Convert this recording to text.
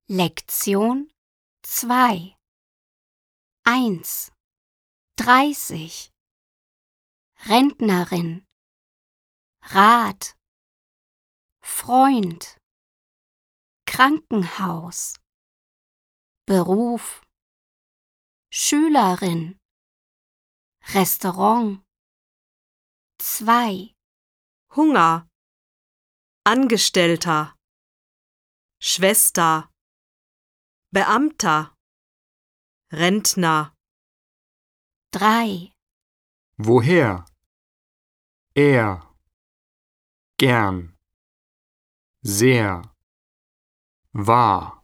Lektion 2 1 30 Rentnerin Rat Freund Krankenhaus Beruf Schülerin Restaurant 2 Hunger, Angestellter, Schwester, Beamter, Rentner. 3 Woher? Er, gern, sehr, wahr.